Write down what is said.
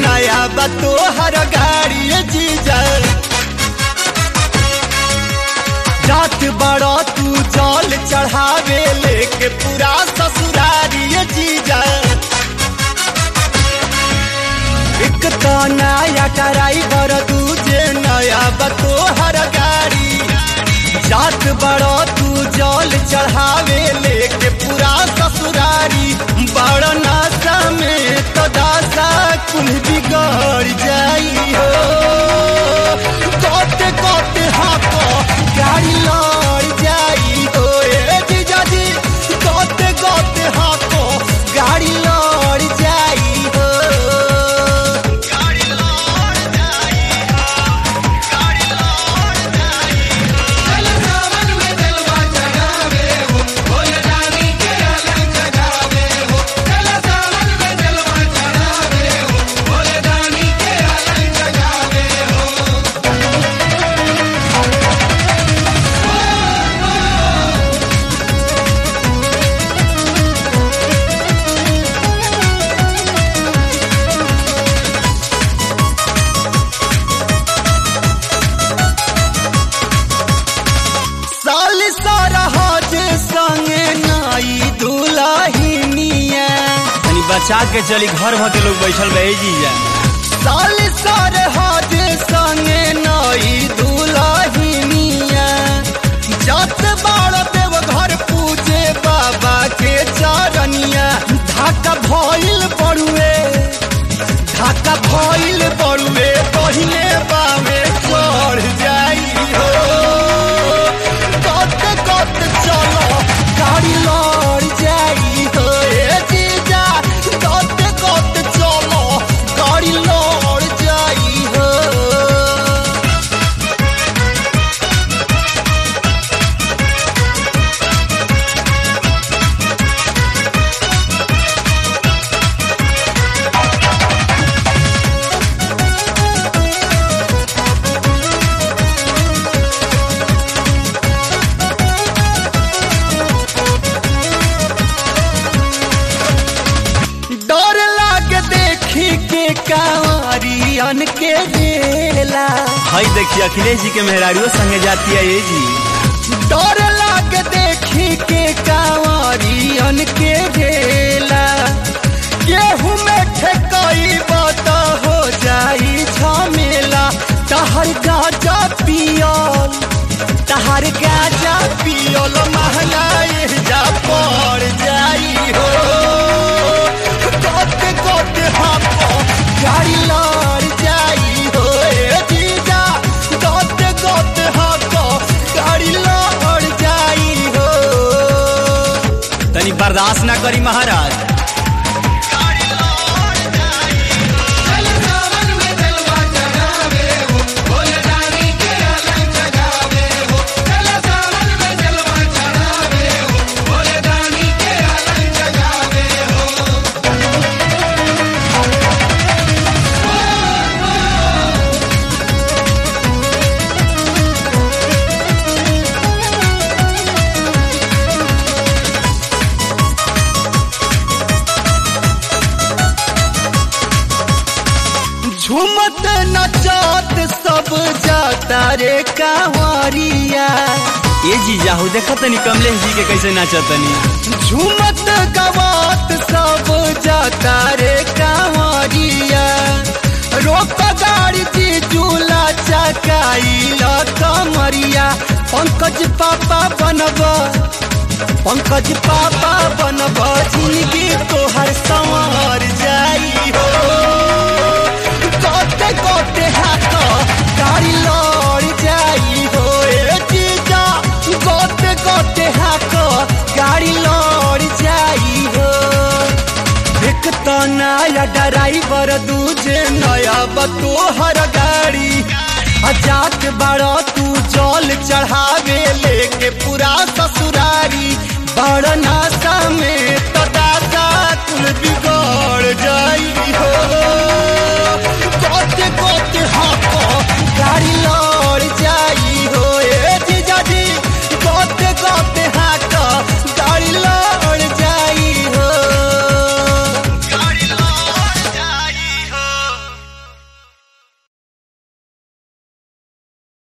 नया बतो हर गाड़ी जीजा जात बड़ा तू जल चढ़ावे लेके पूरा ससुरारी जीजा एक तो नया ड्राइवर दूजे नया बतो हर गाड़ी जात बड़ा तू जल चढ़ावे लेके पूरा ससुरारी बड़ नासा में तो दासा कुल बिगड़ जाई हो कोते कोते हाथो गाड़ी लड़ जाई हो ए जीजा जी कोते कोते हाथो गाड़ी लड़ जाई हो गाड़ी लड़ जाई हो गाड़ी लड़ जाई चल सावन में जलवा चढ़ावे हो बोल रानी के अलग जगावे हो चल सावन में जलवा चढ़ावे हो बोल रानी के अलग जगावे हो साल सारा हज संगे नाई दुलाहिनिया तनी बचा के चली घर भर के लोग बैठल रहे जीजा साल सारे हज संगे नाई दुलाहिनिया जात बाड़ देव घर पूजे बाबा के चरनिया ढाका भइल पड़ुए पहिले बामे चढ़ जाई हो कत कत चलो गाड़ी लड़ जाई हो ए जीजा कत कत चलो गाड़ी लड़ जाई हो डर लागे देखी के कांवरियन के रेला हाय देखिए अखिलेश जी के मेहरारियों संगे जाती है ये जी डर लागे देखी के कांवरियन के रेला गेहूं में ठेकई बत हो जाई झमेला तहर गाजा पियल महंगाई जा पड़ जाई हो कोते कोते हाथो गाड़ी लड़ जाई हो ए जीजा कोते कोते हाथो गाड़ी लड़ जाई हो तनी बर्दाश्त ना करी महाराज चल सावन में जलवा चढ़ावे हो बोल रानी के अलग जगावे हो चल सावन में जलवा चढ़ावे हो बोल रानी के अलग जगावे हो झूमत नचत सब जाता रे कांवरिया ये जीजा हो देखत तनी कमलेश जी के कैसे नाचतनी झूमत गवात सब जाता रे कांवरिया रोक गाड़ी जी झूला चकाइला कमरिया पंकज पापा बनब जिंदगी तोहर संवर जाई हो कोते कोते हाथ गाड़ी लड़ जाई हो ए जीजा कोते कोते हाथ गाड़ी लड़ जाई हो एक तो नया ड्राइवर दूजे नया बतो हर गाड़ी जात बड़ा तू जल चढ़ावे लेके पूरा ससुरारी बड़ नासा में तो दादा तुम बिगड़ जाई हो